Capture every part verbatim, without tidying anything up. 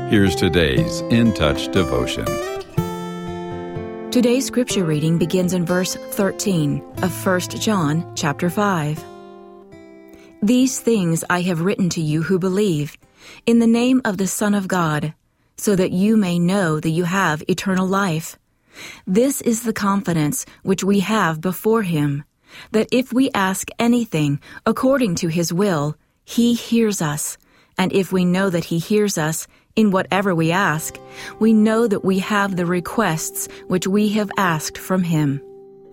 Here's today's In Touch devotion. Today's scripture reading begins in verse thirteen of First John chapter five. These things I have written to you who believe, in the name of the Son of God, so that you may know that you have eternal life. This is the confidence which we have before Him, that if we ask anything according to His will, He hears us. And if we know that He hears us in whatever we ask, we know that we have the requests which we have asked from Him.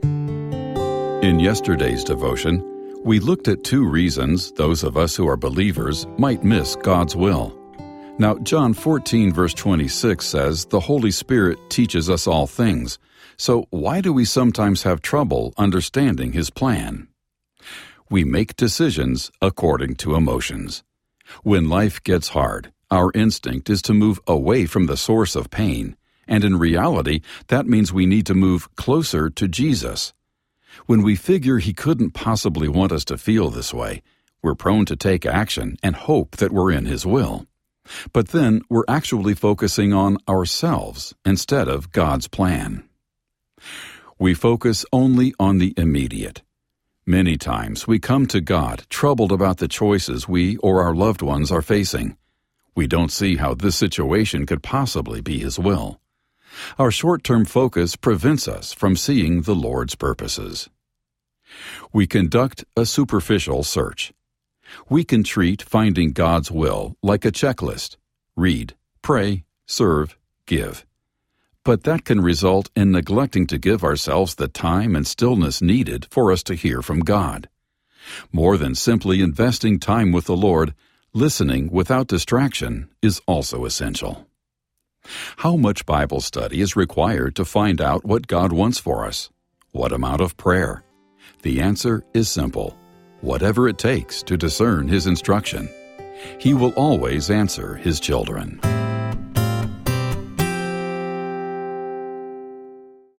In yesterday's devotion, we looked at two reasons those of us who are believers might miss God's will. Now, John fourteen verse twenty-six says the Holy Spirit teaches us all things. So why do we sometimes have trouble understanding His plan? We make decisions according to emotions. When life gets hard, our instinct is to move away from the source of pain, and in reality, that means we need to move closer to Jesus. When we figure He couldn't possibly want us to feel this way, we're prone to take action and hope that we're in His will. But then we're actually focusing on ourselves instead of God's plan. We focus only on the immediate. Many times we come to God troubled about the choices we or our loved ones are facing. We don't see how this situation could possibly be His will. Our short-term focus prevents us from seeing the Lord's purposes. We conduct a superficial search. We can treat finding God's will like a checklist: read, pray, serve, give. But that can result in neglecting to give ourselves the time and stillness needed for us to hear from God. More than simply investing time with the Lord, listening without distraction is also essential. How much Bible study is required to find out what God wants for us? What amount of prayer? The answer is simple: whatever it takes to discern His instruction. He will always answer His children.